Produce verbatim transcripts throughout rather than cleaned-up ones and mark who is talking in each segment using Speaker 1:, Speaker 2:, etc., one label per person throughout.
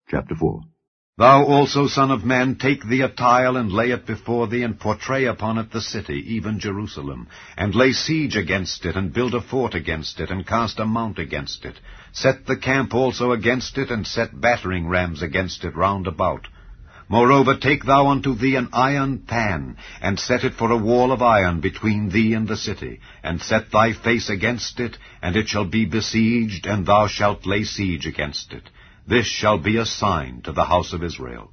Speaker 1: Chapter four.
Speaker 2: Thou also, son of man, take thee a tile, and lay it before thee, and portray upon it the city, even Jerusalem, and lay siege against it, and build a fort against it, and cast a mount against it. Set the camp also against it, and set battering rams against it round about. Moreover, take thou unto thee an iron pan, and set it for a wall of iron between thee and the city, and set thy face against it, and it shall be besieged, and thou shalt lay siege against it. This shall be a sign to the house of Israel.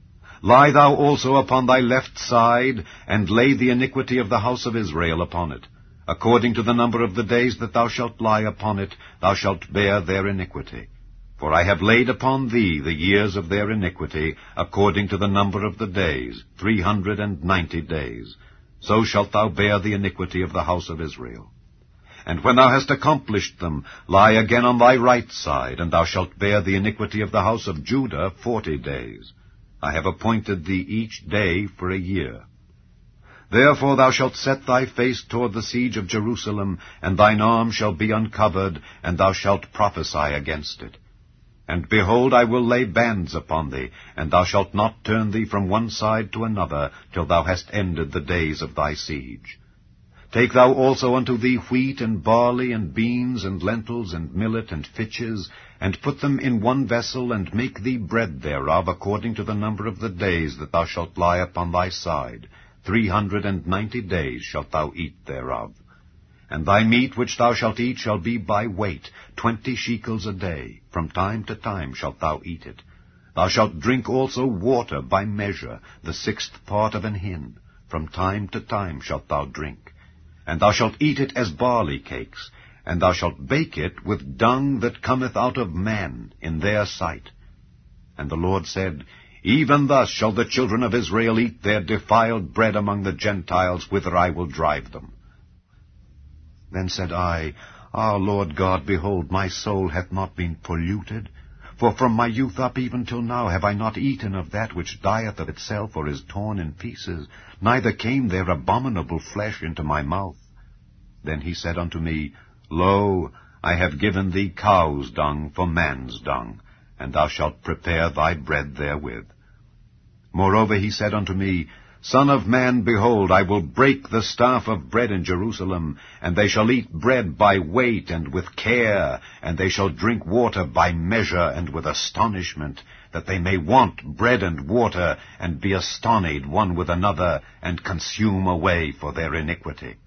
Speaker 2: Lie thou also upon thy left side, and lay the iniquity of the house of Israel upon it. According to the number of the days that thou shalt lie upon it, thou shalt bear their iniquity. For I have laid upon thee the years of their iniquity, according to the number of the days, three hundred and ninety days. So shalt thou bear the iniquity of the house of Israel. And when thou hast accomplished them, lie again on thy right side, and thou shalt bear the iniquity of the house of Judah forty days. I have appointed thee each day for a year. Therefore thou shalt set thy face toward the siege of Jerusalem, and thine arm shall be uncovered, and thou shalt prophesy against it. And behold, I will lay bands upon thee, and thou shalt not turn thee from one side to another, till thou hast ended the days of thy siege. Take thou also unto thee wheat, and barley, and beans, and lentils, and millet, and fitches, and put them in one vessel, and make thee bread thereof, according to the number of the days that thou shalt lie upon thy side. Three hundred and ninety days shalt thou eat thereof. And thy meat which thou shalt eat shall be by weight, twenty shekels a day. From time to time shalt thou eat it. Thou shalt drink also water by measure, the sixth part of an hin. From time to time shalt thou drink. And thou shalt eat it as barley cakes, and thou shalt bake it with dung that cometh out of man in their sight. And the Lord said, Even thus shall the children of Israel eat their defiled bread among the Gentiles, whither I will drive them. Then said I, Ah, Lord God, behold, my soul hath not been polluted. For from my youth up even till now have I not eaten of that which dieth of itself, or is torn in pieces, neither came there abominable flesh into my mouth. Then he said unto me, Lo, I have given thee cow's dung for man's dung, and thou shalt prepare thy bread therewith. Moreover he said unto me, Son of man, behold, I will break the staff of bread in Jerusalem, and they shall eat bread by weight and with care, and they shall drink water by measure and with astonishment, that they may want bread and water, and be astonied one with another, and consume away for their iniquity.